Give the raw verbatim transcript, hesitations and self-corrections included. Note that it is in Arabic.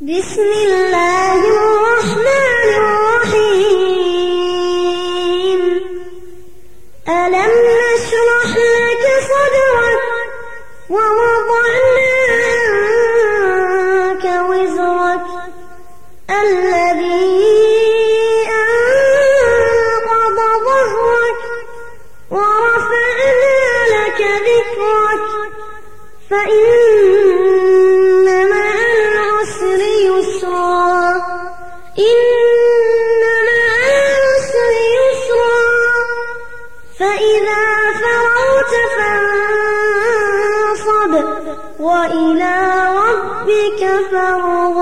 بسم الله الرحمن الرحيم. ألم نشرح لك صدرك ووضعنا عنك وزرك الذي أنقض ظهرك ورفعنا لك ذكرك فإن مع العسر يسرا إن مع العسر يسرا فإذا فرغت فانصب وإلى ربك فارغب.